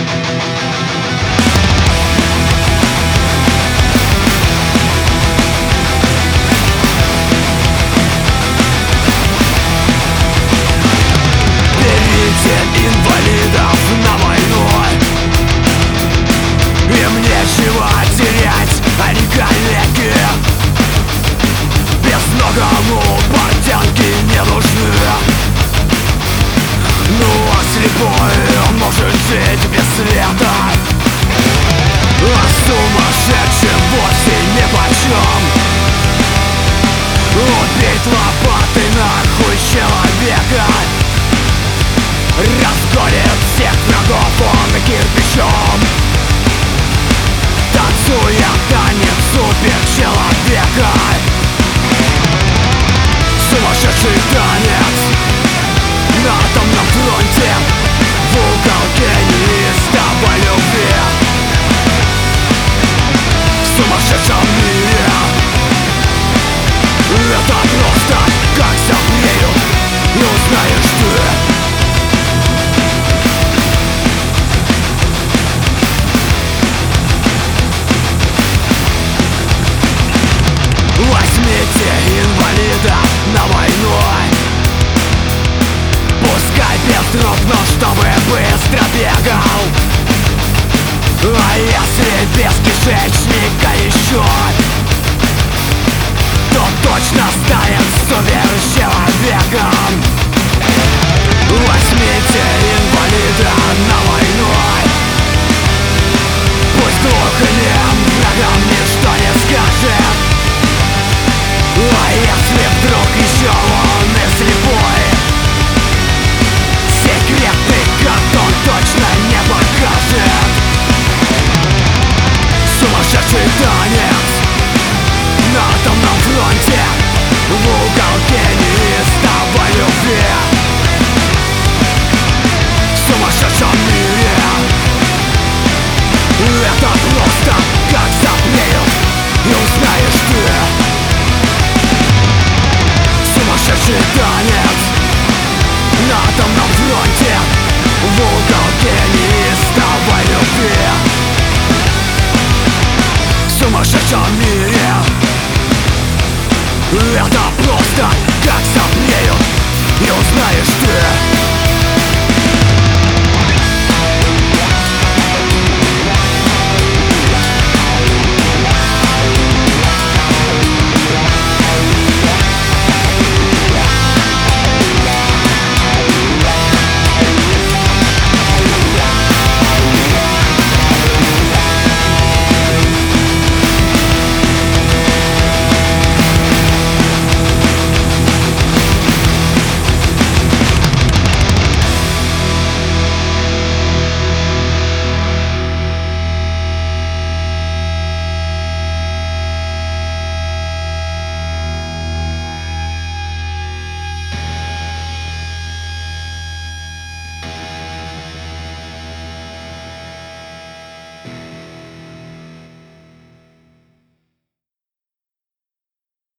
Инвалидов на войну, им нечего терять, они калеки. Безногому портянки не нужны. Ну а слепой может жить без света, а сумасшедшим вовсе нипочем. Убить лопатой нахуй человека, разгонит всех врагов он кирпичом, танцуя танец суперчеловека. Сумасшедший танец на атомном фронте, в уголке неистово любви. В сумасшедшем мире это просто как запреют и узнаешь ты. Возьмите инвалида на войну, пускай без рук, но чтобы быстро бегал. А если без кишечника еще, то точно станет суперчеловеком. Возьмите инвалида на войну, пусть глухнем врагам ничто не скажет. А если вдруг еще он и слепой, секретный картон точно не покажет. Сумасшедший танец на атомном фронте, в уголке неистово любви. В сумасшедшем мире это просто как запреют и узнаешь ты. Сумасшедший танец на атомном фронте, в уголке неистово любви. В сумасшедшем мире это просто